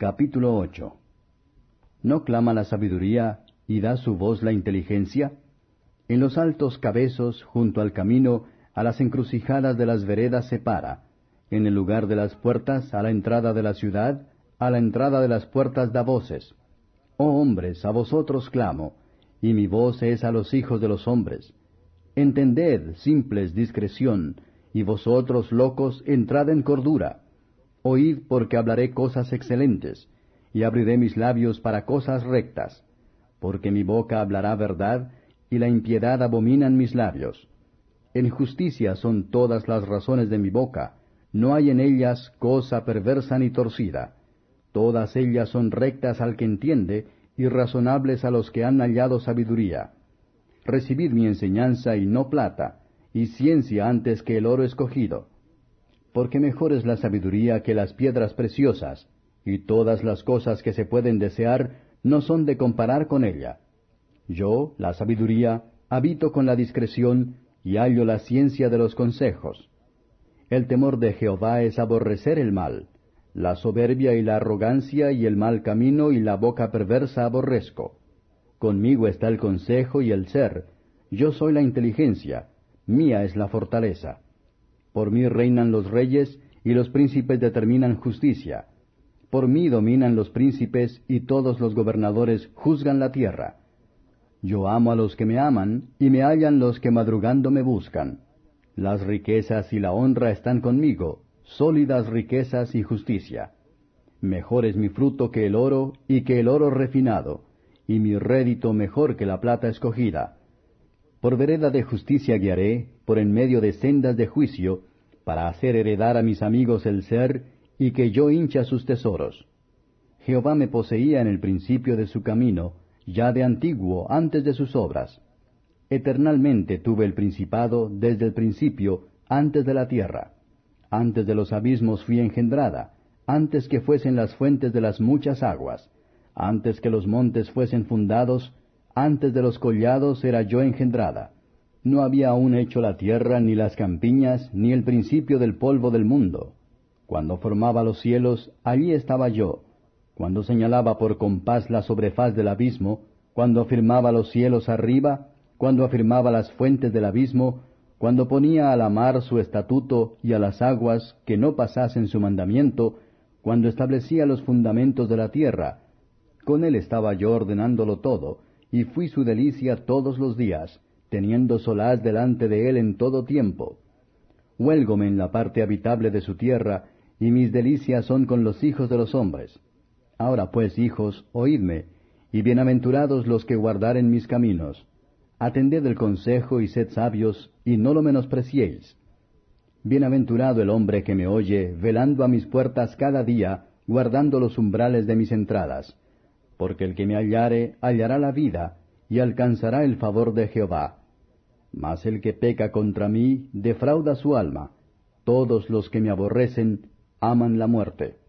Capítulo 8. ¿No clama la sabiduría y da su voz la inteligencia? En los altos cabezos, junto al camino, a las encrucijadas de las veredas se para. En el lugar de las puertas, a la entrada de la ciudad, a la entrada de las puertas da voces. Oh hombres, a vosotros clamo, y mi voz es a los hijos de los hombres. Entended, simples, discreción, y vosotros, locos, entrad en cordura. Oíd, porque hablaré cosas excelentes, y abriré mis labios para cosas rectas, porque mi boca hablará verdad, y la impiedad abominan mis labios. En justicia son todas las razones de mi boca, no hay en ellas cosa perversa ni torcida. Todas ellas son rectas al que entiende, y razonables a los que han hallado sabiduría. Recibid mi enseñanza y no plata, y ciencia antes que el oro escogido. Porque mejor es la sabiduría que las piedras preciosas, y todas las cosas que se pueden desear no son de comparar con ella. Yo, la sabiduría, habito con la discreción, y hallo la ciencia de los consejos. El temor de Jehová es aborrecer el mal. La soberbia y la arrogancia y el mal camino y la boca perversa aborrezco. Conmigo está el consejo y el ser. Yo soy la inteligencia. Mía es la fortaleza. Por mí reinan los reyes, y los príncipes determinan justicia. Por mí dominan los príncipes, y todos los gobernadores juzgan la tierra. Yo amo a los que me aman, y me hallan los que madrugando me buscan. Las riquezas y la honra están conmigo, sólidas riquezas y justicia. Mejor es mi fruto que el oro, y que el oro refinado, y mi rédito mejor que la plata escogida. Por vereda de justicia guiaré, por en medio de sendas de juicio, para hacer heredar a mis amigos el ser, y que yo hincha sus tesoros. Jehová me poseía en el principio de su camino, ya de antiguo, antes de sus obras. Eternalmente tuve el principado desde el principio, antes de la tierra. Antes de los abismos fui engendrada, antes que fuesen las fuentes de las muchas aguas, antes que los montes fuesen fundados, antes de los collados era yo engendrada. No había aún hecho la tierra, ni las campiñas, ni el principio del polvo del mundo. Cuando formaba los cielos, allí estaba yo. Cuando señalaba por compás la sobrefaz del abismo, cuando afirmaba los cielos arriba, cuando afirmaba las fuentes del abismo, cuando ponía a la mar su estatuto y a las aguas que no pasasen su mandamiento, cuando establecía los fundamentos de la tierra, con él estaba yo ordenándolo todo, y fui su delicia todos los días, teniendo solaz delante de él en todo tiempo. Huélgome en la parte habitable de su tierra, y mis delicias son con los hijos de los hombres. Ahora pues, hijos, oídme, y bienaventurados los que guardaren mis caminos. Atended el consejo y sed sabios, y no lo menospreciéis. Bienaventurado el hombre que me oye, velando a mis puertas cada día, guardando los umbrales de mis entradas. Porque el que me hallare, hallará la vida, y alcanzará el favor de Jehová. Mas el que peca contra mí, defrauda su alma. Todos los que me aborrecen, aman la muerte.